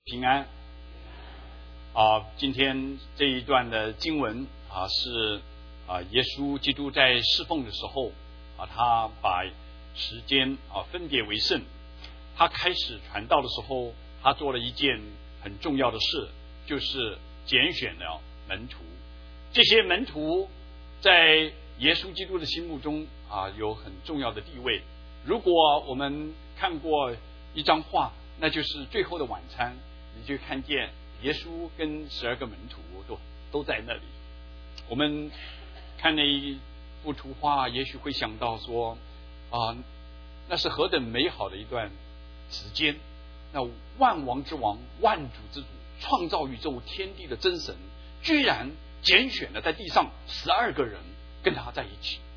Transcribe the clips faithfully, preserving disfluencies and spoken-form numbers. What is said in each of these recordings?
平安啊！今天这一段的经文啊，是啊，耶稣基督在侍奉的时候啊，他把时间啊分别为圣。他开始传道的时候，他做了一件很重要的事，就是拣选了门徒。这些门徒在耶稣基督的心目中啊，有很重要的地位。如果我们看过一张画，那就是《最后的晚餐》，你就看见耶稣跟十二个门徒都都在那里。我们看那一幅图画，也许会想到说啊，那是何等美好的一段时间！那万王之王、万主之主、创造宇宙天地的真神，居然拣选了在地上十二个人跟他在一起。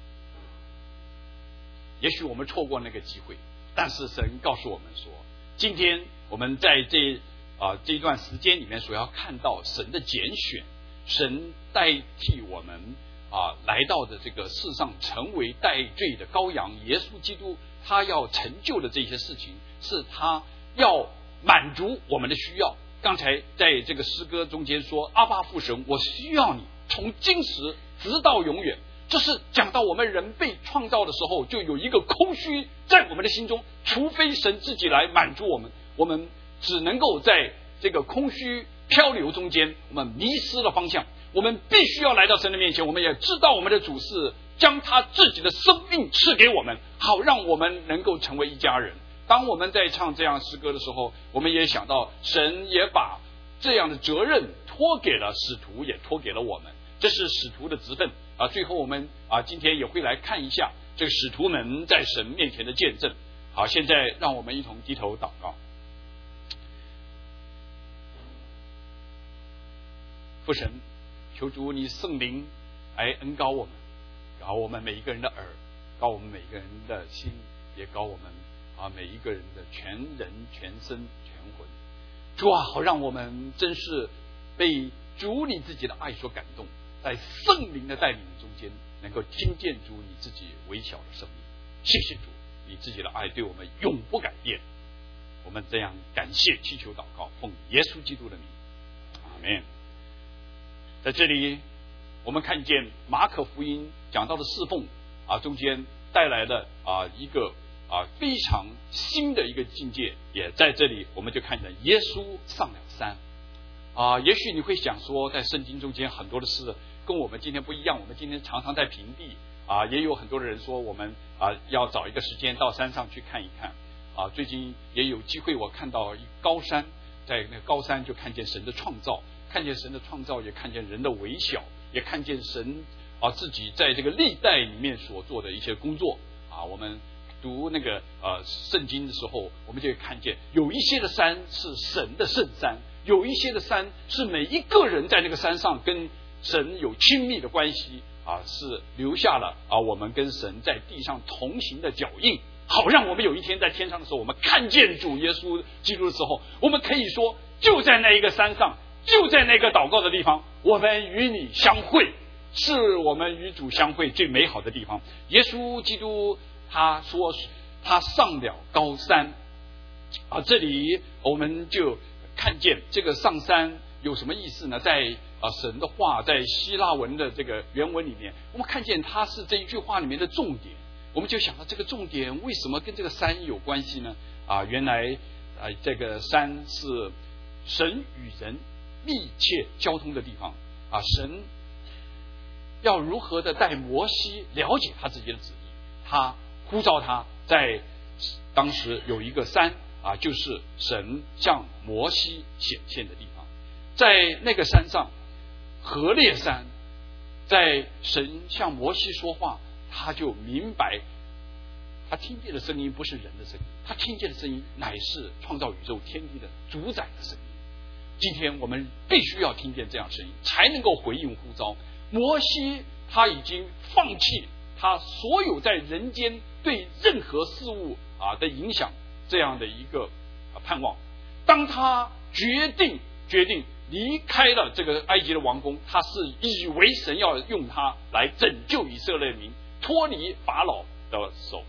也许我们错过那个机会，但是神告诉我们说，今天我们在这啊这一段时间里面所要看到神的拣选，神代替我们啊来到的这个世上，成为代罪的羔羊，耶稣基督他要成就的这些事情，是他要满足我们的需要。刚才在这个诗歌中间说，阿爸父神，我需要你，从今时直到永远。这是讲到我们人被创造的时候，就有一个空虚在我们的心中，除非神自己来满足我们，我们只能够在这个空虚漂流中间，我们迷失了方向。我们必须要来到神的面前，我们也知道我们的主是将他自己的生命赐给我们，好让我们能够成为一家人。当我们在唱这样诗歌的时候，我们也想到神也把这样的责任托给了使徒，也托给了我们，这是使徒的职分啊。最后我们啊今天也会来看一下这个使徒们在神面前的见证。好，现在让我们一同低头祷告。父神，求主你圣灵来恩膏我们，膏我们每一个人的耳，膏我们每一个人的心，也膏我们啊每一个人的全人全身全魂。主啊，好让我们真是被主你自己的爱所感动，在圣灵的带领中间，能够听见主你自己微小的声音。谢谢主，你自己的爱对我们永不改变。我们这样感谢祈求祷告，奉耶稣基督的名，阿们。在这里我们看见马可福音讲到的侍奉啊，中间带来了啊一个啊非常新的一个境界，也在这里我们就看见耶稣上了山啊。也许你会想说，在圣经中间很多的事跟我们今天不一样，我们今天常常在平地啊，也有很多的人说我们啊要找一个时间到山上去看一看啊。最近也有机会我看到一高山，在那个高山就看见神的创造，看见神的创造，也看见人的微小，也看见神啊自己在这个历代里面所做的一些工作啊。我们读那个呃圣经的时候，我们就会看见有一些的山是神的圣山，有一些的山是每一个人在那个山上跟神有亲密的关系啊，是留下了啊我们跟神在地上同行的脚印，好让我们有一天在天上的时候，我们看见主耶稣基督的时候，我们可以说就在那一个山上，就在那个祷告的地方，我们与你相会，是我们与主相会最美好的地方。耶稣基督他说他上了高山啊，这里我们就看见这个上山有什么意思呢？在啊神的话，在希腊文的这个原文里面，我们看见它是这一句话里面的重点。我们就想到这个重点为什么跟这个山有关系呢？啊，原来啊这个山是神与人密切交通的地方啊。神要如何的带摩西了解他自己的旨意，他呼召他在当时有一个山啊，就是神向摩西显现的地方。在那个山上，何烈山，在神向摩西说话，他就明白他听见的声音不是人的声音，他听见的声音乃是创造宇宙天地的主宰的声音。今天我们必须要听见这样的声音，才能够回应呼召。摩西他已经放弃他所有在人间对任何事物啊的影响这样的一个盼望，当他决定决定离开了这个埃及的王宫，他是以为神要用他来拯救以色列民脱离法老的手。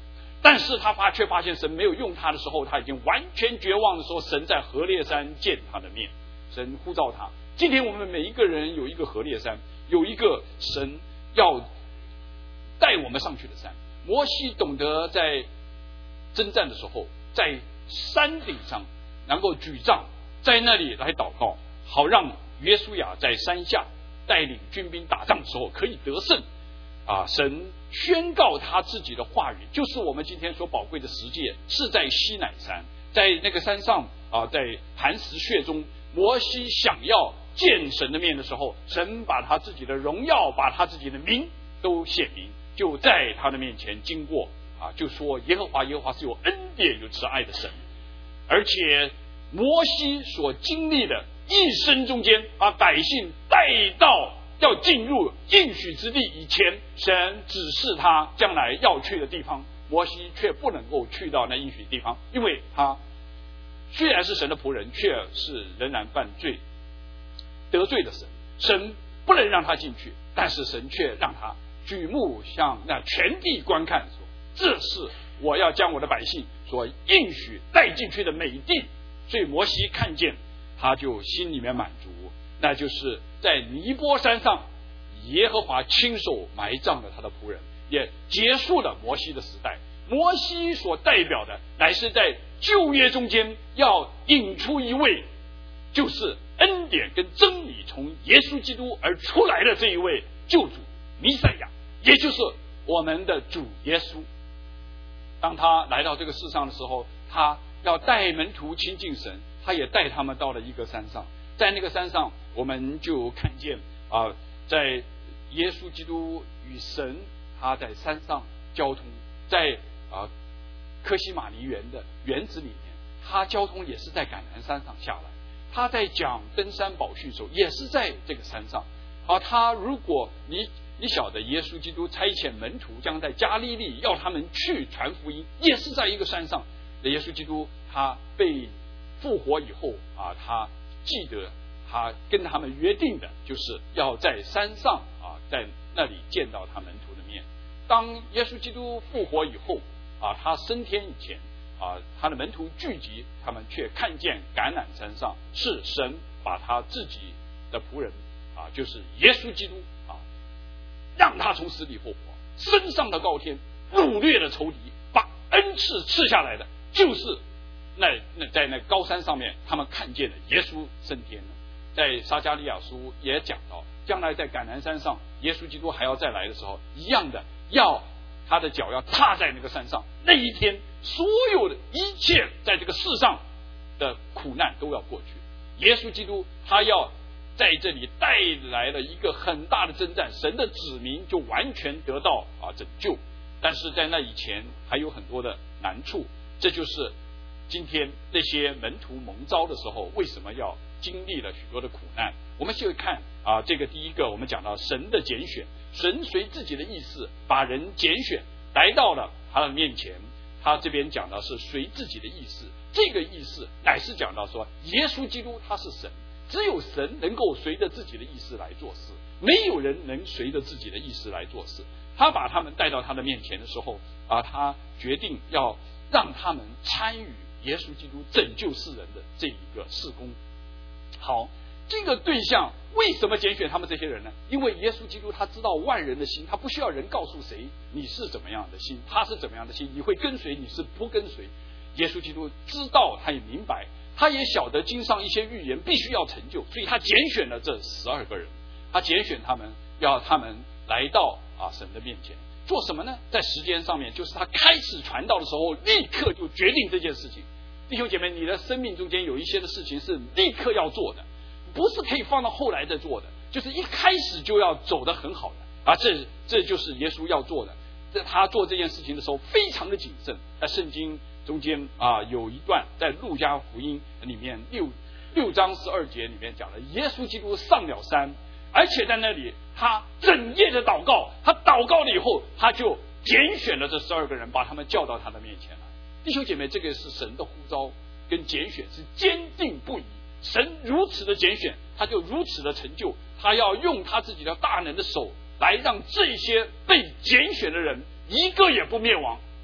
但是他发却发现神没有用他的时候，他已经完全绝望的时候，神在何烈山见他的面，神呼召他。今天我们每一个人有一个何烈山，有一个神要带我们上去的山。摩西懂得在征战的时候，在山顶上能够举杖，在那里来祷告，好让约书亚在山下带领军兵打仗的时候可以得胜。啊，神宣告他自己的话语，就是我们今天所宝贵的实践，是在西乃山，在那个山上啊，在磐石穴中，摩西想要见神的面的时候，神把他自己的荣耀，把他自己的名都显明，就在他的面前经过啊，就说耶和华耶和华是有恩典有慈爱的神。而且摩西所经历的一生中间，把百姓带到要进入应许之地以前，神指示他将来要去的地方，摩西却不能够去到那应许地方，因为他虽然是神的仆人，却是仍然犯罪得罪的神，神不能让他进去，但是神却让他举目向那全地观看，说这是我要将我的百姓所应许带进去的美地。所以摩西看见，他就心里面满足，那就是在尼波山上，耶和华亲手埋葬了他的仆人，也结束了摩西的时代。摩西所代表的乃是在旧约中间要引出一位，就是恩典跟真理从耶稣基督而出来的这一位救主弥赛亚，也就是我们的主耶稣。当他来到这个世上的时候，他要带门徒亲近神，他也带他们到了一个山上。在那个山上，我们就看见啊、呃，在耶稣基督与神他在山上交通，在啊、呃、科西玛尼园的园子里面，他交通也是在橄榄山上下来。他在讲登山宝训的时候，也是在这个山上。啊，他如果你你晓得耶稣基督差遣门徒将在加利利要他们去传福音，也是在一个山上。耶稣基督他被复活以后啊，他记得他跟他们约定的，就是要在山上啊，在那里见到他门徒的面。当耶稣基督复活以后啊，他升天以前啊，他的门徒聚集，他们却看见橄榄山上是神把他自己的仆人啊，就是耶稣基督啊，让他从死里复活，升上了高天，掳掠了仇敌，把恩赐赐下来的，就是那那在那高山上面，他们看见了耶稣升天了。在撒迦利亚书也讲到，将来在橄榄山上，耶稣基督还要再来的时候，一样的要他的脚要踏在那个山上，那一天所有的一切在这个世上的苦难都要过去。耶稣基督他要在这里带来了一个很大的征战，神的子民就完全得到啊拯救。但是在那以前还有很多的难处，这就是今天那些门徒蒙召的时候，为什么要经历了许多的苦难。我们就会看啊，这个第一个我们讲到神的拣选，神随自己的意思把人拣选来到了他的面前。他这边讲的是随自己的意思，这个意思乃是讲到说耶稣基督他是神，只有神能够随着自己的意思来做事，没有人能随着自己的意思来做事。他把他们带到他的面前的时候啊，他决定要让他们参与耶稣基督拯救世人的这一个事工。好，这个对象为什么拣选他们这些人呢？因为耶稣基督他知道万人的心，他不需要人告诉谁你是怎么样的心，他是怎么样的心，你会跟随你是不跟随。耶稣基督知道，他也明白，他也晓得经上一些预言必须要成就，所以他拣选了这十二个人，他拣选他们，要他们来到啊神的面前做什么呢？在时间上面，就是他开始传道的时候，立刻就决定这件事情。弟兄姐妹，你的生命中间有一些的事情是立刻要做的，不是可以放到后来再做的，就是一开始就要走得很好的啊！这这就是耶稣要做的。在他做这件事情的时候，非常的谨慎。在圣经中间啊，有一段在路加福音里面六六章十二节里面讲了，耶稣基督上了山，而且在那里他整夜的祷告，他祷告了以后，他就拣选了这十二个人，把他们叫到他的面前来。弟兄姐妹，这个是神的呼召跟拣选是坚定不移，神如此的拣选，他就如此的成就，他要用他自己的大能的手来让这些被拣选的人一个也不灭亡，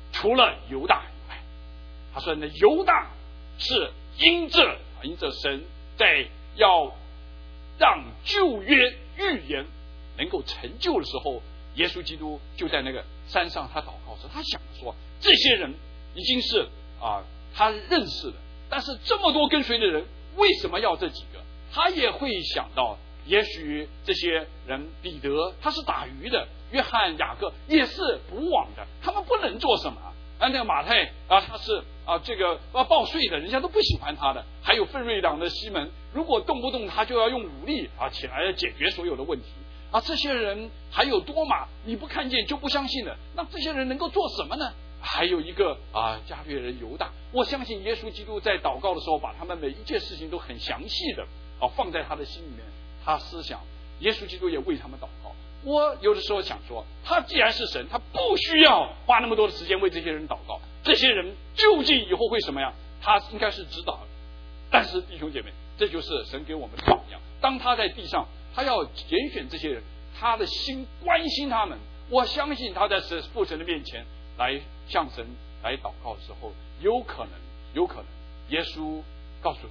除了犹大以外。他说呢，犹大是因着因着神在要让旧约预言能够成就的时候，耶稣基督就在那个山上他祷告时，他想说这些人已经是啊他认识的，但是这么多跟随的人为什么要这几个？他也会想到也许这些人，彼得他是打鱼的，约翰雅各也是捕网的，他们不能做什么啊？那个马太啊，他是啊这个啊报税的，人家都不喜欢他的。还有奋锐党的西门，如果动不动他就要用武力啊起来解决所有的问题啊。这些人还有多马，你不看见就不相信了。那这些人能够做什么呢？还有一个啊加略人犹大，我相信耶稣基督在祷告的时候，把他们每一件事情都很详细的啊放在他的心里面。他思想，耶稣基督也为他们祷告。我有的时候想说，他既然是神，他不需要花那么多的时间为这些人祷告。这些人究竟以后会什么样，他应该是知道的。但是弟兄姐妹，这就是神给我们的榜样。当他在地上，他要拣选这些人，他的心关心他们。我相信他在神父神的面前来向神来祷告的时候，有可能，有可能，耶稣告诉他们，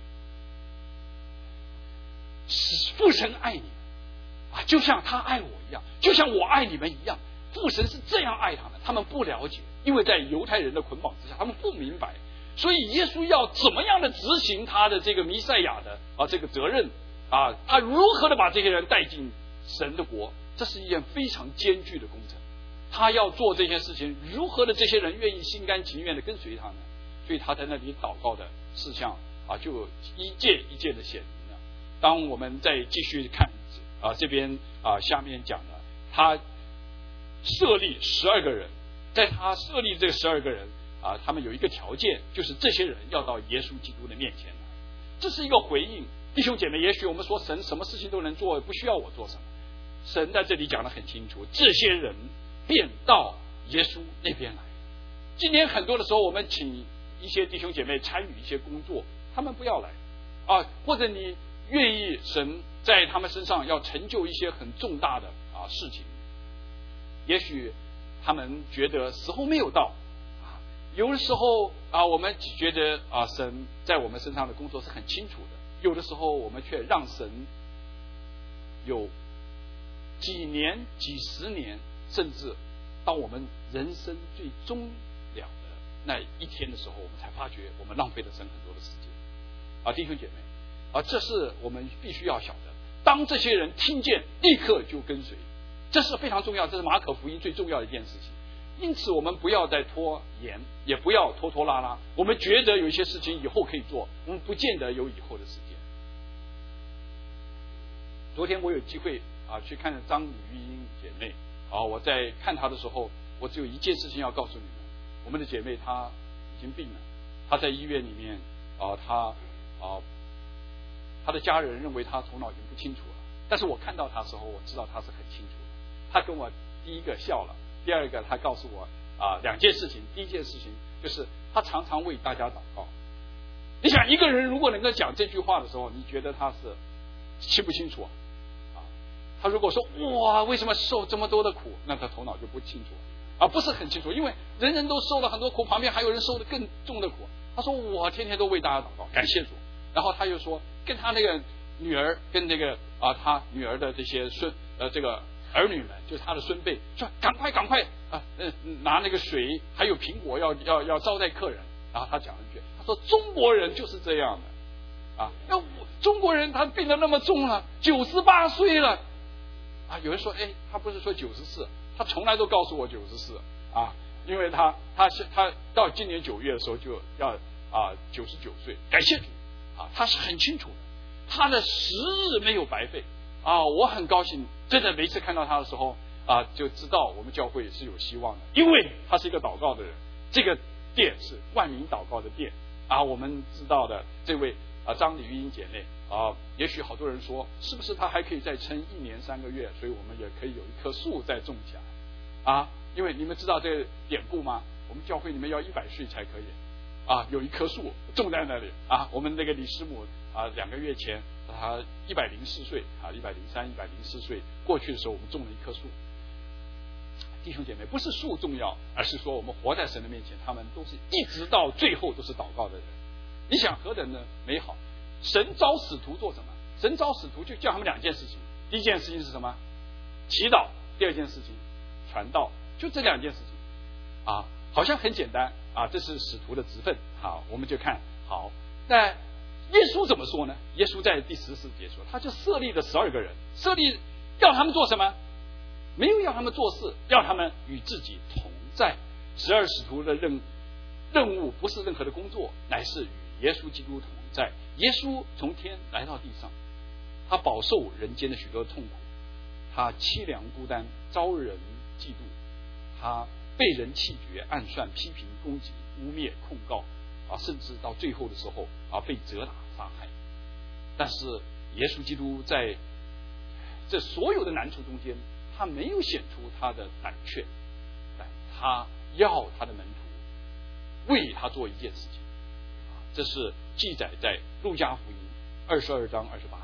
父神爱你们啊，就像他爱我一样，就像我爱你们一样。父神是这样爱他们，他们不了解，因为在犹太人的捆绑之下，他们不明白。所以耶稣要怎么样的执行他的这个弥赛亚的啊这个责任啊，他如何的把这些人带进神的国，这是一件非常艰巨的工程。他要做这些事情，如何的这些人愿意心甘情愿的跟随他呢？所以他在那里祷告的事项啊，就一件一件的显明了。当我们再继续看啊这边啊下面讲的，他设立十二个人，在他设立这个十二个人啊，他们有一个条件，就是这些人要到耶稣基督的面前来。这是一个回应，弟兄姐妹，也许我们说神什么事情都能做，不需要我做什么。神在这里讲得很清楚，这些人便到耶稣那边来。今天很多的时候，我们请一些弟兄姐妹参与一些工作，他们不要来啊，或者你愿意神在他们身上要成就一些很重大的啊事情，也许他们觉得时候没有到啊。有的时候啊，我们觉得啊，神在我们身上的工作是很清楚的，有的时候我们却让神有几年、几十年，甚至当我们人生最终了的那一天的时候，我们才发觉我们浪费了神很多的时间啊，弟兄姐妹啊，这是我们必须要晓得。当这些人听见，立刻就跟随，这是非常重要，这是马可福音最重要的一件事情。因此，我们不要再拖延，也不要拖拖拉拉。我们觉得有一些事情以后可以做，我们不见得有以后的时间。昨天我有机会啊去看张李玉英姐妹啊，我在看她的时候，我只有一件事情要告诉你们：我们的姐妹她已经病了，她在医院里面啊，她啊，她的家人认为她头脑已经不清楚了，但是我看到她的时候，我知道她是很清楚的。她跟我第一个笑了，第二个她告诉我啊两件事情。第一件事情就是她常常为大家祷告。你想一个人如果能够讲这句话的时候，你觉得他是清不清楚啊？他如果说哇为什么受这么多的苦，那他头脑就不清楚啊，不是很清楚，因为人人都受了很多苦，旁边还有人受的更重的苦。他说我天天都为大家祷告，感谢主。然后他又说跟他那个女儿跟那个啊他女儿的这些孙呃这个儿女们，就是他的孙辈，说赶快赶快啊呃拿那个水还有苹果要要要招待客人。然后他讲了一句，他说中国人就是这样的啊，那中国人他病得那么重了，九十八岁了啊。有人说哎他不是说九十四，他从来都告诉我九十四啊，因为他他他到今年九月的时候就要啊九十九岁，感谢主啊，他是很清楚的，他的时日没有白费啊。我很高兴，真的每一次看到他的时候啊，就知道我们教会是有希望的，因为他是一个祷告的人。这个殿是万民祷告的殿啊。我们知道的这位啊张李玉英姐妹啊，也许好多人说是不是她还可以再撑一年三个月，所以我们也可以有一棵树再种起来啊。因为你们知道这个典故吗？我们教会里面要一百岁才可以啊，有一棵树种在那里啊。我们那个李师母啊，两个月前她一百零四岁啊，一百零三、一百零四岁过去的时候，我们种了一棵树。 弟兄姐妹，不是数重要，而是说我们活在神的面前，他们都是一直到最后都是祷告的人。你想何等的美好！神召使徒做什么？神召使徒就叫他们两件事情，第一件事情是什么？祈祷。第二件事情传道，就这两件事情啊，好像很简单啊，这是使徒的职分。好，我们就看好。那耶稣怎么说呢？耶稣在第十四节说，他就设立了十二个人，设立要他们做什么？没有要他们做事，要他们与自己同在。十二使徒的任任务不是任何的工作，乃是与耶稣基督同在。耶稣从天来到地上，他饱受人间的许多痛苦，他凄凉孤单，遭人嫉妒，他被人弃绝、暗算、批评、攻击、污蔑、控告啊，甚至到最后的时候啊，被责打、杀害。但是耶稣基督在这所有的难处中间，他没有显出他的胆怯，但他要他的门徒为他做一件事情。这是记载在路加福音二十二章二十八节。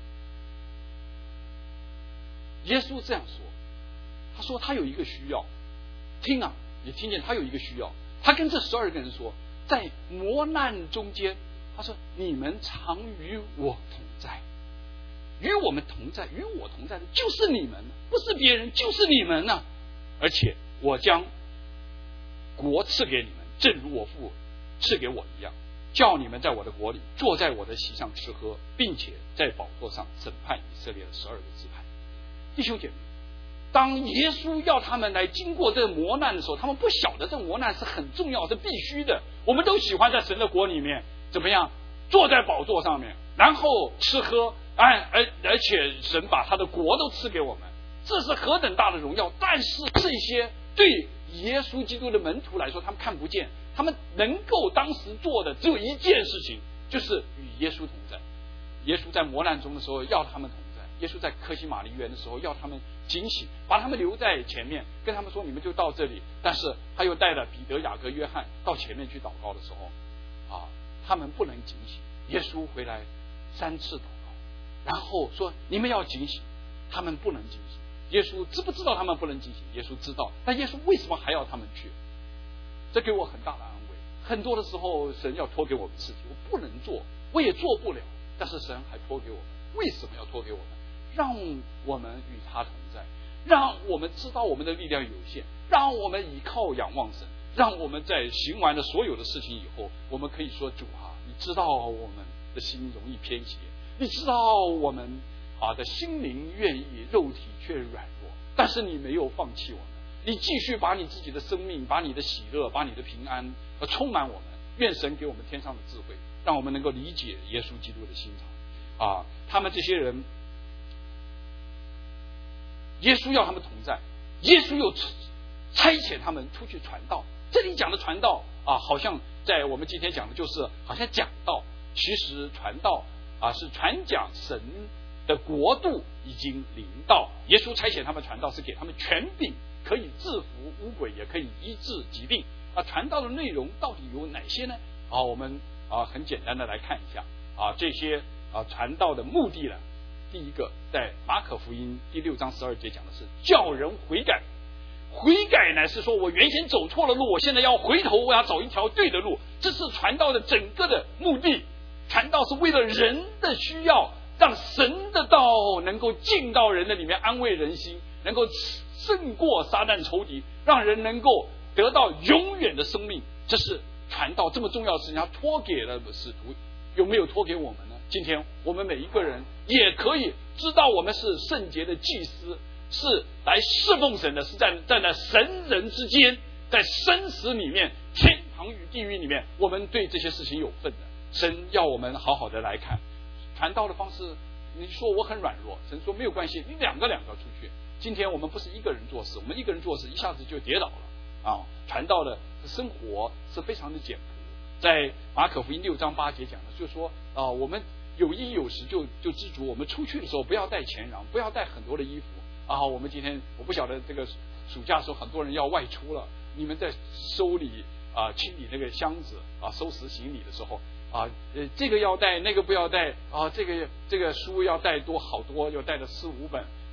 耶稣这样说，他说他有一个需要，听啊，你听见他有一个需要。他跟这十二个人说，在磨难中间，他说你们常与我同在。与我们同在，与我同在的就是你们，不是别人，就是你们呢、啊。而且我将国赐给你们，正如我父赐给我一样，叫你们在我的国里坐在我的席上吃喝，并且在宝座上审判以色列的十二个支派。弟兄姐妹，当耶稣要他们来经过这个磨难的时候，他们不晓得这个磨难是很重要，是必须的。我们都喜欢在神的国里面怎么样，坐在宝座上面，然后吃喝，而而且神把他的国都赐给我们，这是何等大的荣耀！但是这些对耶稣基督的门徒来说，他们看不见，他们能够当时做的只有一件事情，就是与耶稣同在。耶稣在磨难中的时候要他们同在，耶稣在客西马尼园的时候要他们警醒，把他们留在前面，跟他们说你们就到这里。但是他又带了彼得、雅各、约翰到前面去祷告的时候啊，他们不能警醒。耶稣回来三次祷告，然后说你们要警醒，他们不能警醒。耶稣知不知道他们不能警醒？耶稣知道，但耶稣为什么还要他们去？这给我很大的安慰。很多的时候神要托给我们事情，我不能做，我也做不了，但是神还托给我们。为什么要托给我们？让我们与他同在，让我们知道我们的力量有限，让我们依靠仰望神，让我们在行完了所有的事情以后，我们可以说主啊，你知道我们的心容易偏斜，你知道我们啊的心灵愿意，肉体却软弱，但是你没有放弃我们，你继续把你自己的生命，把你的喜乐，把你的平安和充满我们。愿神给我们天上的智慧，让我们能够理解耶稣基督的心肠啊！他们这些人，耶稣要他们同在，耶稣又差遣他们出去传道。这里讲的传道啊，好像在我们今天讲的就是好像讲道，其实传道啊是传讲神的国度已经临到。耶稣差遣他们传道是给他们权柄，可以制服污鬼，也可以医治疾病。啊，传道的内容到底有哪些呢？啊，我们啊很简单的来看一下啊这些啊传道的目的呢。第一个，在马可福音第六章十二节讲的是叫人悔改。悔改乃是说我原先走错了路，我现在要回头，我要走一条对的路。这是传道的整个的目的。传道是为了人的需要，让神的道能够进到人的里面，安慰人心，能够胜过撒旦仇敌，让人能够得到永远的生命。这是传道这么重要的事情，他托给了使徒，有没有托给我们呢？今天我们每一个人也可以知道，我们是圣洁的祭司，是来侍奉神的，是在站在神人之间，在生死里面，天堂与地狱里面，我们对这些事情有份的。神要我们好好的来看传道的方式。你说我很软弱，神说没有关系，你两个两个出去。今天我们不是一个人做事，我们一个人做事一下子就跌倒了啊！传道的生活是非常的简朴。在马可福音六章八节讲的，就是说啊，我们有衣有食就就知足。我们出去的时候不要带钱囊，不要带很多的衣服啊。我们今天我不晓得这个暑假的时候很多人要外出了，你们在收理啊清理那个箱子啊收拾行李的时候啊，呃这个要带那个不要带啊，这个这个书要带多好多，要带了四五本啊。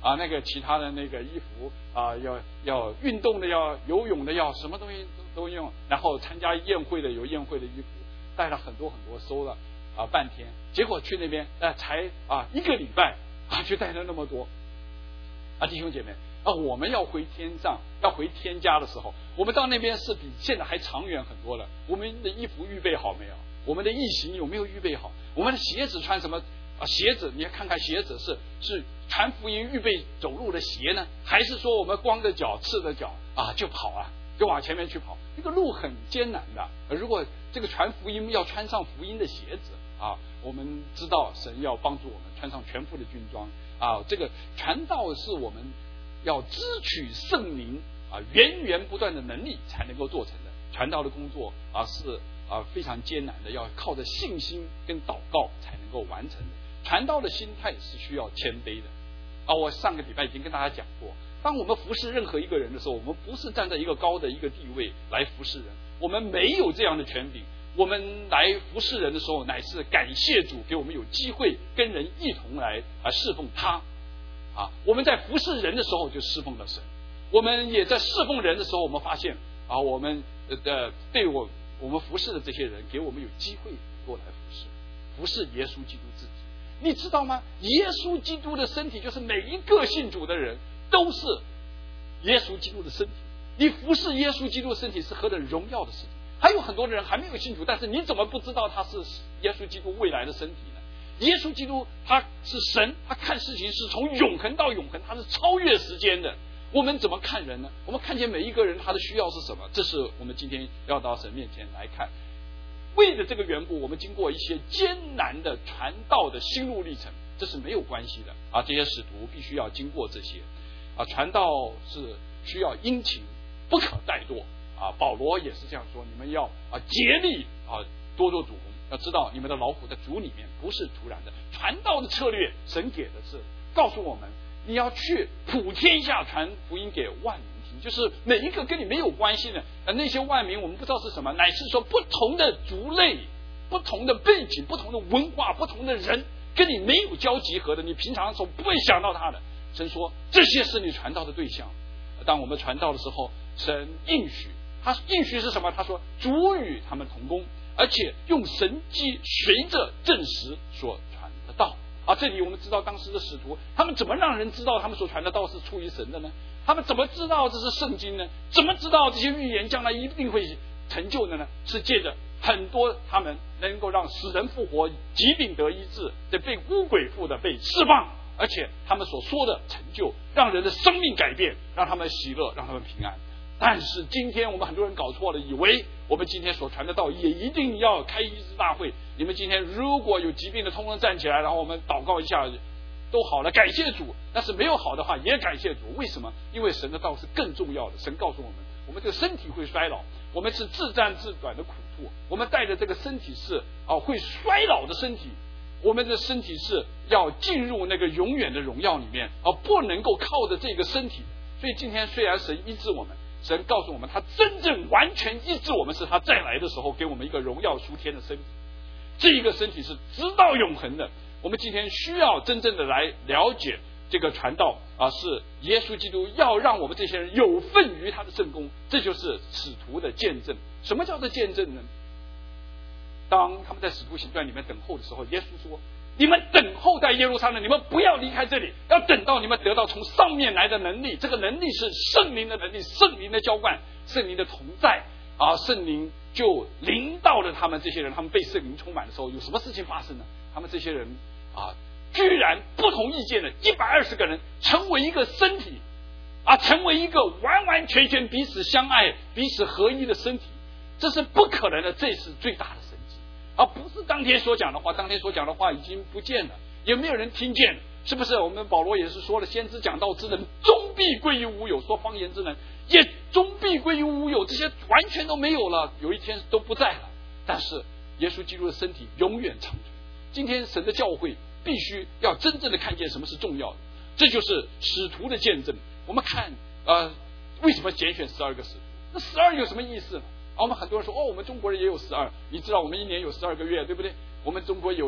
啊，那个其他的那个衣服啊，要要运动的，要游泳的，要什么东西都都用，然后参加宴会的有宴会的衣服，带了很多很多，收了啊半天，结果去那边啊才啊一个礼拜啊就带了那么多啊，弟兄姐妹啊，我们要回天上，要回天家的时候，我们到那边是比现在还长远很多了。我们的衣服预备好没有？我们的衣行有没有预备好？我们的鞋子穿什么？啊，鞋子你看看鞋子是是传福音预备走路的鞋呢，还是说我们光着脚赤着脚啊就跑啊，就往前面去跑？这个路很艰难的。如果这个传福音要穿上福音的鞋子啊，我们知道神要帮助我们穿上全副的军装啊。这个传道是我们要支取圣灵啊源源不断的能力才能够做成的。传道的工作啊是啊非常艰难的，要靠着信心跟祷告才能够完成的。传道的心态是需要谦卑的啊！我上个礼拜已经跟大家讲过，当我们服侍任何一个人的时候，我们不是站在一个高的一个地位来服侍人，我们没有这样的权柄。我们来服侍人的时候，乃是感谢主给我们有机会跟人一同来啊侍奉他啊！我们在服侍人的时候就侍奉了神，我们也在侍奉人的时候，我们发现啊，我们呃对我我们服侍的这些人，给我们有机会能够来服侍，服侍耶稣基督自己。你知道吗？耶稣基督的身体就是每一个信主的人都是耶稣基督的身体。你服侍耶稣基督的身体是何等荣耀的事情！还有很多的人还没有信主，但是你怎么不知道他是耶稣基督未来的身体呢？耶稣基督他是神，他看事情是从永恒到永恒，他是超越时间的。我们怎么看人呢？我们看见每一个人他的需要是什么，这是我们今天要到神面前来看。为了这个缘故，我们经过一些艰难的传道的心路历程，这是没有关系的啊！这些使徒必须要经过这些啊，传道是需要殷勤，不可怠惰啊！保罗也是这样说：你们要啊竭力啊多做主工，要知道你们的劳苦在主里面不是突然的。传道的策略，神给的是告诉我们，你要去普天下传福音给万民。就是每一个跟你没有关系的呃那些万民，我们不知道是什么，乃是说不同的族类、不同的背景、不同的文化、不同的人，跟你没有交集合的，你平常所不会想到他的。神说这些是你传道的对象。当我们传道的时候，神应许，他应许是什么？他说主与他们同工，而且用神迹随着证实所传的道啊。这里我们知道当时的使徒，他们怎么让人知道他们所传的道是出于神的呢？他们怎么知道这是圣经呢？怎么知道这些预言将来一定会成就的呢？是借着很多他们能够让死人复活、疾病得医治、这被污鬼附的被释放，而且他们所说的成就，让人的生命改变，让他们喜乐，让他们平安。但是今天我们很多人搞错了，以为我们今天所传的道也一定要开医治大会。你们今天如果有疾病的，通通站起来，然后我们祷告一下都好了，感谢主。但是没有好的话也感谢主，为什么？因为神的道是更重要的。神告诉我们，我们这个身体会衰老，我们是自战自短的苦处，我们带着这个身体是啊会衰老的身体，我们的身体是要进入那个永远的荣耀里面，而不能够靠着这个身体。所以今天虽然神医治我们，神告诉我们他真正完全医治我们是他再来的时候给我们一个荣耀属天的身体，这一个身体是直到永恒的。我们今天需要真正的来了解这个传道啊，是耶稣基督要让我们这些人有份于他的圣工，这就是使徒的见证。什么叫做见证呢？当他们在使徒行传里面等候的时候，耶稣说你们等候在耶路撒冷，你们不要离开这里，要等到你们得到从上面来的能力。这个能力是圣灵的能力，圣灵的浇灌，圣灵的同在啊，圣灵就临到了他们这些人，他们被圣灵充满的时候，有什么事情发生呢？他们这些人啊，居然不同意见的一百二十个人成为一个身体啊，成为一个完完全全彼此相爱、彼此合一的身体，这是不可能的，这是最大的神迹，而不是当天所讲的话。当天所讲的话已经不见了，也没有人听见，是不是？我们保罗也是说了，先知讲道之人终必归于无有，说方言之人也终必归于无有，这些完全都没有了，有一天都不在了。但是耶稣基督的身体永远长存。今天神的教会必须要真正的看见什么是重要的，这就是使徒的见证。我们看呃，为什么拣选十二个使徒？那十二有什么意思呢？啊，我们很多人说哦，我们中国人也有十二，你知道我们一年有十二个月，对不对？我们中国有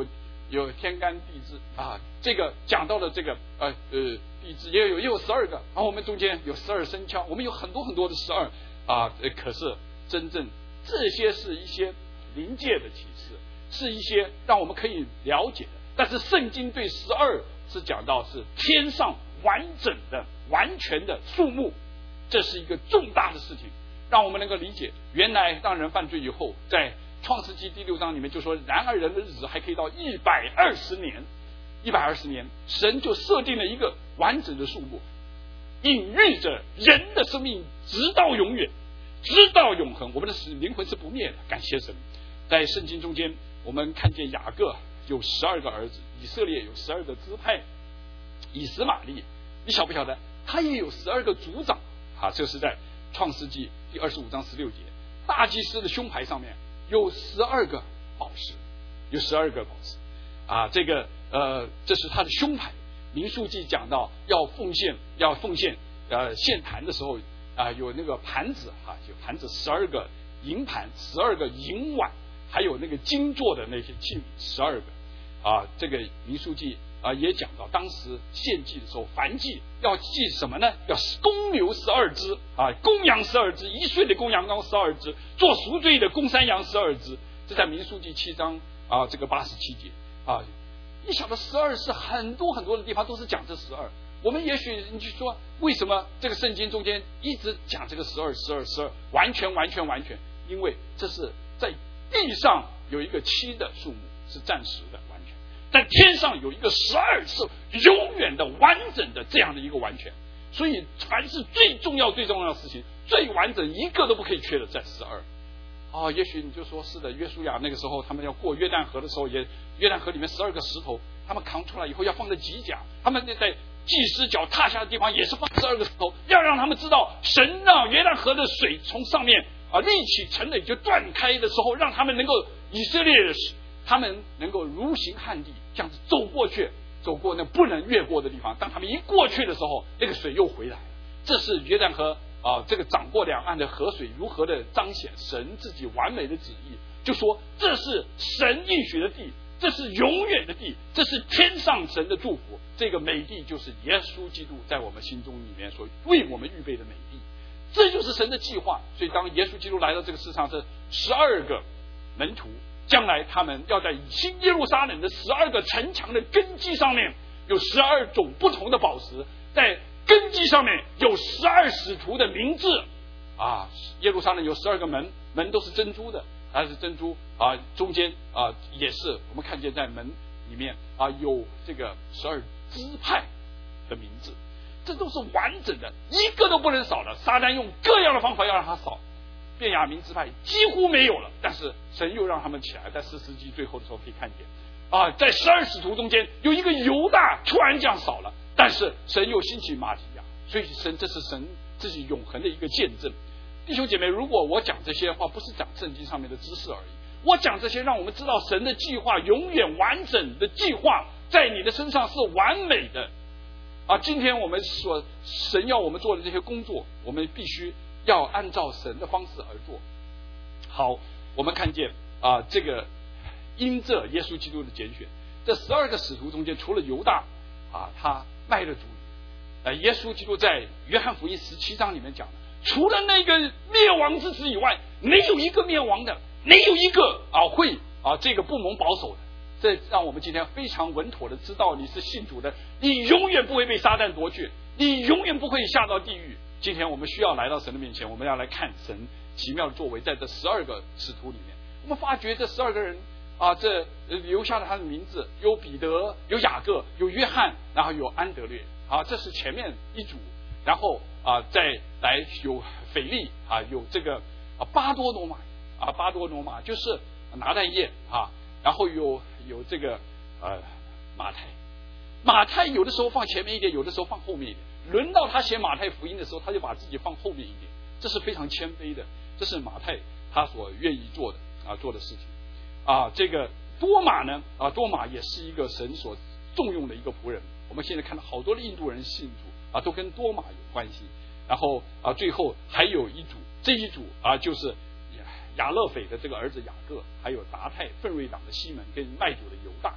有天干地支啊，这个讲到了这个呃呃地支也有也有十二个，然后我们中间有十二生肖，我们有很多很多的十二啊，可是真正这些是一些灵界的启示，是一些让我们可以了解的，但是圣经对十二是讲到是天上完整的完全的数目，这是一个重大的事情，让我们能够理解，原来当人犯罪以后，在创世纪第六章里面就说，然而人的日子还可以到一百二十年，一百二十年，神就设定了一个完整的数目，隐喻着人的生命直到永远，直到永恒，我们的灵魂是不灭的。感谢神。在圣经中间，我们看见雅各有十二个儿子，以色列有十二个支派，以实玛利，你晓不晓得他也有十二个族长啊？这是在创世纪第二十五章十六节，大祭司的胸牌上面有十二个宝石，有十二个宝石啊，这个呃，这是他的胸牌。民数记讲到要奉献，要奉献呃献坛的时候啊，有那个盘子啊，有盘子十二个银盘，十二个银碗，还有那个金做的那些器皿十二个啊。这个民数记啊也讲到，当时献祭的时候，燔祭要祭什么呢？要公牛十二只啊，公羊十二只，一岁的公羊羔十二只，做赎罪的公山羊十二只。这在民数记七章啊，这个八十七节啊。你晓得十二是很多很多的地方都是讲这十二。我们也许你去说，为什么这个圣经中间一直讲这个十二、十二、十二，完全、完全、完全？因为这是在地上有一个七的数目是暂时的完全，在天上有一个十二是永远的完整的这样的一个完全。所以凡是最重要、最重要的事情，最完整一个都不可以缺的，在十二。哦，也许你就说是的，约书亚那个时候他们要过约旦河的时候，也约旦河里面十二个石头，他们扛出来以后要放在脊甲，他们在祭司脚踏下的地方也是放十二个石头，要让他们知道神让约旦河的水从上面啊立起成垒就断开的时候，让他们能够以色列他们能够如行旱地，这样子走过去，走过那不能越过的地方。当他们一过去的时候，那个水又回来了。这是约旦河啊，这个涨过两岸的河水如何的彰显神自己完美的旨意，就说这是神应许的地，这是永远的地，这是天上神的祝福。这个美地就是耶稣基督在我们心中里面所为我们预备的美地，这就是神的计划。所以当耶稣基督来到这个世上，这十二个门徒将来他们要在新耶路撒冷的十二个城墙的根基上面有十二种不同的宝石，在根基上面有十二使徒的名字啊。耶路撒冷有十二个门，门都是珍珠的，还是珍珠啊，中间啊也是我们看见在门里面啊有这个十二支派的名字，这都是完整的，一个都不能少的。撒旦用各样的方法要让他少，便雅悯支派几乎没有了，但是神又让他们起来。在四世纪最后的时候可以看见啊，在十二使徒中间有一个犹大突然这样少了，但是神又兴起马提亚，所以神这是神自己永恒的一个见证。弟兄姐妹，如果我讲这些话不是讲圣经上面的知识而已，我讲这些让我们知道神的计划永远完整的计划在你的身上是完美的啊。今天我们所神要我们做的这些工作，我们必须要按照神的方式而做。好，我们看见啊，这个因着耶稣基督的拣选，这十二个使徒中间除了犹大啊，他卖了主意。呃，耶稣基督在约翰福音十七章里面讲的，除了那个灭亡之子以外，没有一个灭亡的，没有一个啊会啊这个不蒙保守的。这让我们今天非常稳妥的知道，你是信主的，你永远不会被撒旦夺去，你永远不会下到地狱。今天我们需要来到神的面前，我们要来看神奇妙的作为，在这十二个使徒里面，我们发觉这十二个人啊，这留下了他的名字，有彼得，有雅各，有约翰，然后有安德烈啊，这是前面一组，然后啊再来有腓力啊，有这个啊巴多罗马啊，巴多罗马就是拿但业啊，然后有有这个呃马太，马太有的时候放前面一点，有的时候放后面一点。轮到他写马太福音的时候，他就把自己放后面一点，这是非常谦卑的，这是马太他所愿意做的啊做的事情啊。这个多马呢啊，多马也是一个神所重用的一个仆人。我们现在看到好多的印度人信主啊，都跟多马有关系。然后啊，最后还有一组，这一组啊就是亚勒斐的这个儿子雅各，还有达太、奋锐党的西门跟麦主的犹大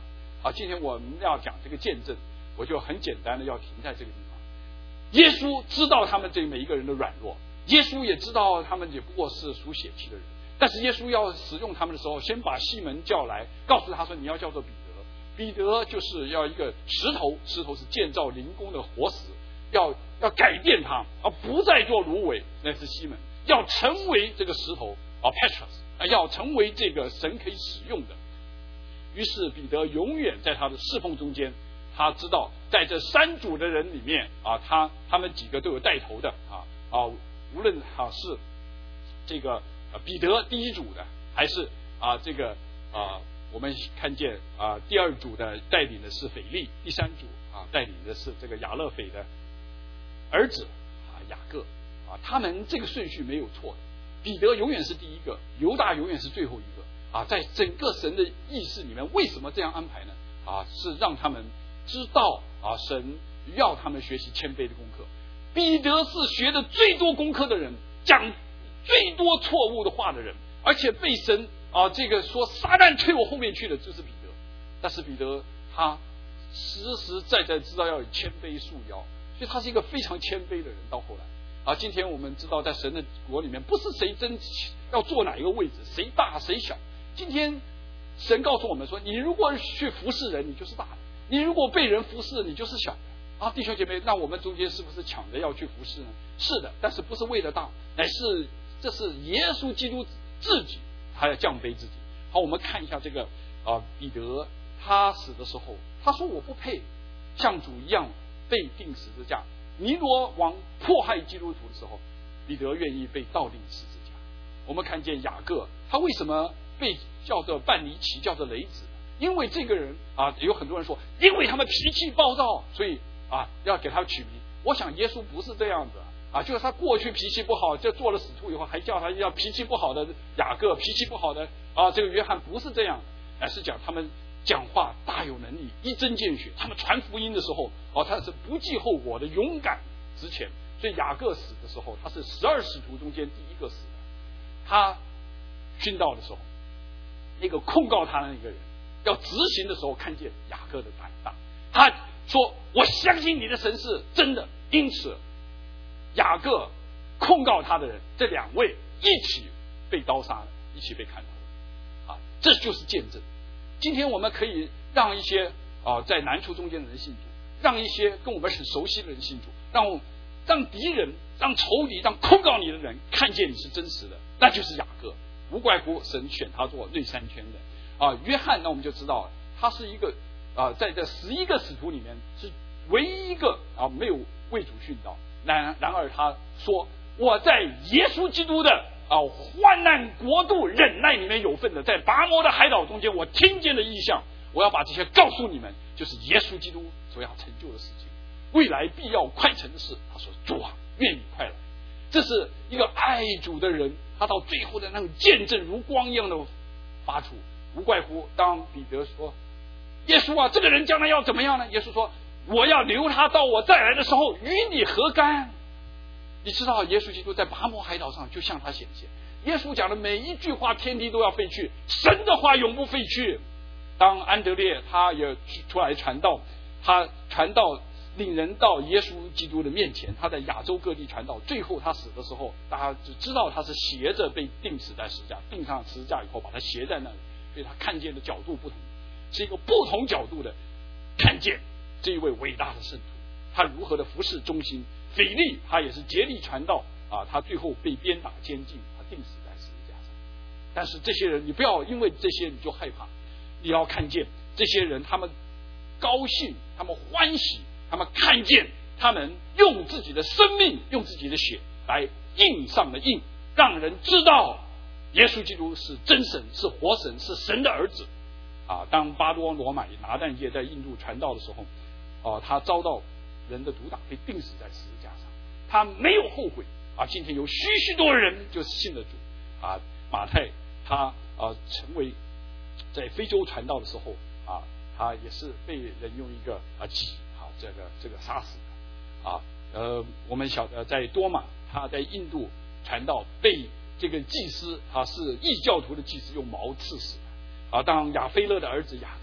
啊，今天我们要讲这个见证，我就很简单的要停在这个地方。耶稣知道他们这每一个人的软弱，耶稣也知道他们也不过是属血气的人，但是耶稣要使用他们的时候，先把西门叫来，告诉他说你要叫做彼得。彼得就是要一个石头，石头是建造灵宫的活石，要要改变它，而不再做芦苇，那是西门要成为这个石头啊 Petrus， 要成为这个神可以使用的。于是彼得永远在他的侍奉中间，他知道在这三组的人里面啊，他他们几个都有带头的啊啊，无论啊是这个啊彼得第一组的，还是啊这个啊我们看见啊第二组的带领的是腓力，第三组啊带领的是这个亚勒腓的儿子啊雅各啊，他们这个顺序没有错的。彼得永远是第一个，犹大永远是最后一个啊，在整个神的意识里面，为什么这样安排呢？啊，是让他们知道啊，神要他们学习谦卑的功课。彼得是学的最多功课的人，讲最多错误的话的人，而且被神啊这个说撒旦退我后面去的就是彼得。但是彼得他实实在在知道要以谦卑束腰，所以他是一个非常谦卑的人。到后来啊，今天我们知道在神的国里面，不是谁争要坐哪一个位置，谁大谁小。今天神告诉我们说，你如果去服侍人，你就是大的；你如果被人服侍，你就是小的。啊，弟兄姐妹，那我们中间是不是抢着要去服侍呢？是的，但是不是为了大，乃是这是耶稣基督自己，他要降卑自己。好，我们看一下这个啊，彼得他死的时候，他说我不配像主一样被钉十字架。尼罗王迫害基督徒的时候，彼得愿意被倒钉十字架。我们看见雅各，他为什么被叫做半尼奇，叫做雷子？因为这个人啊，有很多人说，因为他们脾气暴躁，所以啊要给他取名。我想耶稣不是这样子啊，就是他过去脾气不好，就做了使徒以后，还叫他要脾气不好的雅各，脾气不好的啊这个约翰，不是这样，而是讲他们讲话大有能力，一针见血。他们传福音的时候，哦，他是不计后果的，勇敢直前。所以雅各死的时候，他是十二使徒中间第一个死的。他殉道的时候，那个控告他的那个人要执行的时候，看见雅各的胆大，他说：“我相信你的神是真的。”因此，雅各控告他的人，这两位一起被刀杀了，一起被砍头。啊，这就是见证。今天我们可以让一些啊在难处中间的人信主，让一些跟我们很熟悉的人信主，让让敌人、让仇敌、让控告你的人看见你是真实的，那就是雅各。无怪乎神选他做内三圈的啊。约翰，那我们就知道他是一个啊，在这十一个使徒里面是唯一一个啊没有为主殉道。然然而他说：“我在耶稣基督的啊患难国度忍耐里面有份的，在拔摩的海岛中间，我听见了异象，我要把这些告诉你们，就是耶稣基督所要成就的事情，未来必要快成的事。”他说：“主啊，愿你快来。”这是一个爱主的人，他到最后的那种见证如光一样的发出。无怪乎当彼得说：“耶稣啊，这个人将来要怎么样呢？”耶稣说：“我要留他到我再来的时候，与你何干？”你知道耶稣基督在拔摩海岛上就向他显现，耶稣讲的每一句话天地都要废去，神的话永不废去。当安德烈他也出来传道，他传道领人到耶稣基督的面前，他在亚洲各地传道，最后他死的时候，大家只知道他是斜着被钉死在十字架，钉上十字架以后把他斜在那里，所以他看见的角度不同，是一个不同角度的看见这一位伟大的圣徒，他如何的服侍忠心。腓力他也是竭力传道啊，他最后被鞭打监禁，他钉死在十字架上。但是这些人，你不要因为这些你就害怕，你要看见这些人，他们高兴，他们欢喜，他们看见他们用自己的生命，用自己的血来印上了印，让人知道耶稣基督是真神，是活神，是神的儿子啊。当巴多罗买拿但业在印度传道的时候啊，他遭到人的毒打，被钉死在十字架上，他没有后悔啊。今天有许许多人就信了主啊。马太他啊成为在非洲传道的时候啊，他也是被人用一个啊戟啊这个这个杀死的啊。呃，我们晓得在多马他在印度传道，被这个祭司啊是异教徒的祭司用矛刺死的啊。当亚非勒的儿子雅各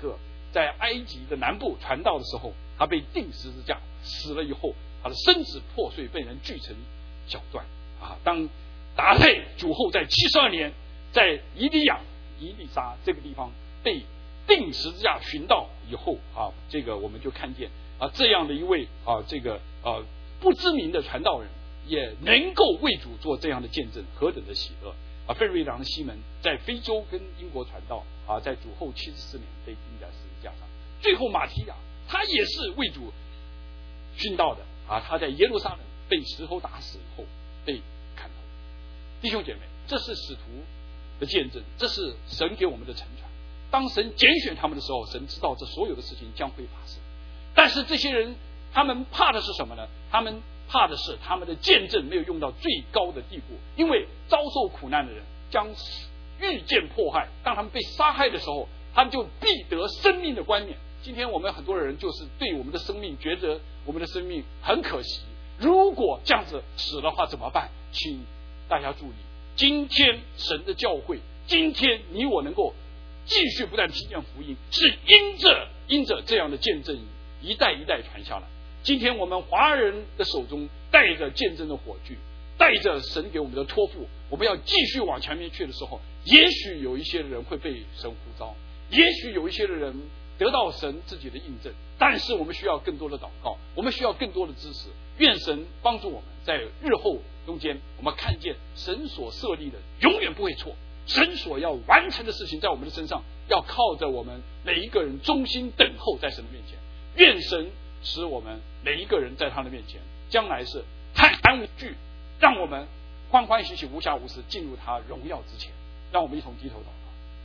在埃及的南部传道的时候，他被钉十字架，死了以后，他的身子破碎，被人锯成小段啊。当达赖主后在七十二年，在伊利亚伊丽莎这个地方被钉十字架寻道以后啊，这个我们就看见啊，这样的一位啊，这个呃、啊、不知名的传道人，也能够为主做这样的见证，何等的喜乐啊！费瑞郎西门在非洲跟英国传道啊，在主后七十四年被钉在十字架上。最后马提亚他也是为主殉道的啊，他在耶路撒冷被石头打死以后被砍头。弟兄姐妹，这是使徒的见证，这是神给我们的承传。当神拣选他们的时候，神知道这所有的事情将会发生。但是这些人他们怕的是什么呢？他们怕的是他们的见证没有用到最高的地步，因为遭受苦难的人将遇见迫害，当他们被杀害的时候，他们就必得生命的冠冕。今天我们很多人就是对我们的生命觉得我们的生命很可惜，如果这样子死的话怎么办？请大家注意，今天神的教会，今天你我能够继续不断听见福音，是因着因着这样的见证一代一代传下来。今天我们华人的手中带着见证的火炬，带着神给我们的托付，我们要继续往前面去的时候，也许有一些人会被神呼召，也许有一些的人得到神自己的印证，但是我们需要更多的祷告，我们需要更多的支持。愿神帮助我们在日后中间，我们看见神所设立的永远不会错，神所要完成的事情在我们的身上，要靠着我们每一个人忠心等候在神的面前。愿神使我们每一个人在他的面前，将来是坦然无惧，让我们欢欢喜喜无暇无事进入他荣耀之前。让我们一同低头祷告。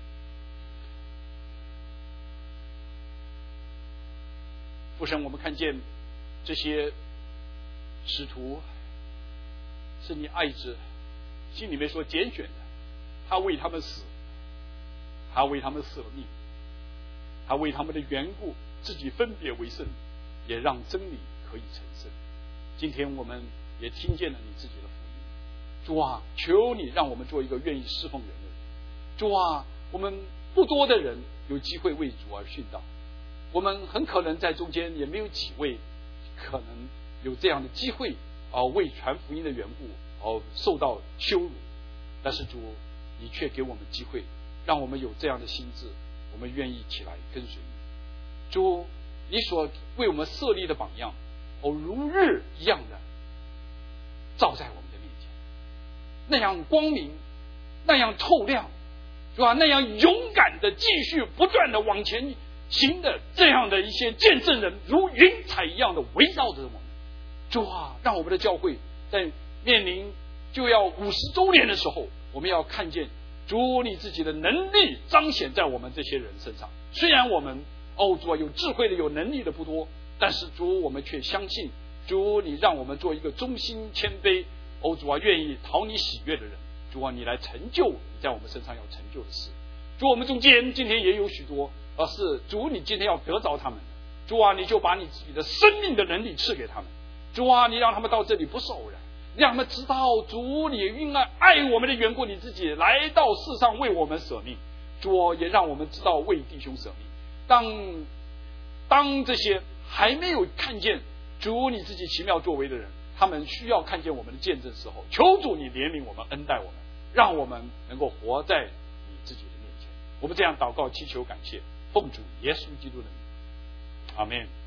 父神，我们看见这些使徒是你爱子心里面所拣选的，他为他们死，他为他们舍命，他为他们的缘故自己分别为圣，也让真理可以成圣。今天我们也听见了你自己的福音，主啊，求你让我们做一个愿意侍奉人的人。主啊，我们不多的人有机会为主而殉道，我们很可能在中间也没有几位可能有这样的机会啊、呃，为传福音的缘故哦、呃、受到羞辱，但是主，你却给我们机会，让我们有这样的心智，我们愿意起来跟随你。主，你所为我们设立的榜样，哦，如日一样的照在我们的面前，那样光明，那样透亮，是吧？那样勇敢的继续不断的往前行的这样的一些见证人，如云彩一样的围绕着我们。主啊，让我们的教会在面临就要五十周年的时候，我们要看见主你自己的能力彰显在我们这些人身上。虽然我们哦主啊有智慧的有能力的不多，但是主我们却相信主你让我们做一个忠心谦卑，哦主啊愿意讨你喜悦的人。主啊，你来成就你在我们身上要成就的事。主，我们中间今天也有许多而是主你今天要得着他们的。主啊，你就把你自己的生命的能力赐给他们。主啊，你让他们到这里不是偶然，让他们知道主你因爱爱我们的缘故，你自己来到世上为我们舍命。主也让我们知道为弟兄舍命。当当这些还没有看见主你自己奇妙作为的人，他们需要看见我们的见证时候，求主你怜悯我们，恩待我们，让我们能够活在你自己的面前。我们这样祷告祈求感谢，奉主耶稣基督的名，阿们。